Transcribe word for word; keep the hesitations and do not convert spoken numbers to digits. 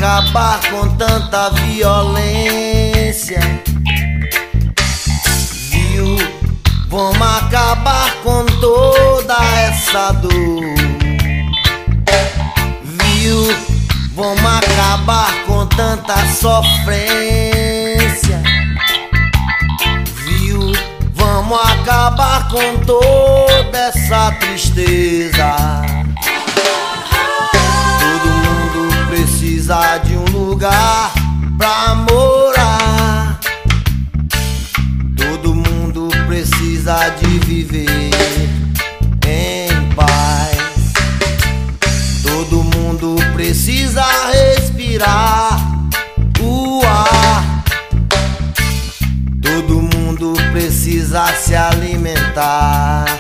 acabar com tanta violência. Viu? Vamos acabar com toda essa dor. Viu? Vamos acabar com tanta sofrência. Viu? Vamos acabar com toda essa tristeza. Todo mundo precisa de um lugar pra morar. Todo mundo precisa de viver em paz. Todo mundo precisa respirar o ar. Todo mundo precisa se alimentar.